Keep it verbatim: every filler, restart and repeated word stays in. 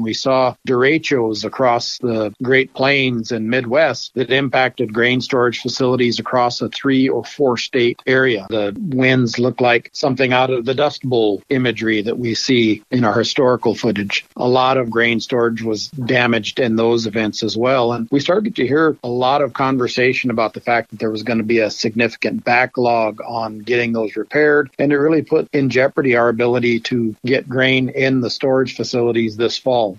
we saw derechos across the Great Plains and Midwest that impacted grain storage facilities across a three or four state area. The winds look like something out of the Dust Bowl imagery that we see in our historical footage. A lot of grain storage was damaged in those events as well. And we started to hear a lot of conversation about the fact that there was going to be a significant backlog on getting those repaired. And it really put in jeopardy our ability to get grain in the storage facilities this fall.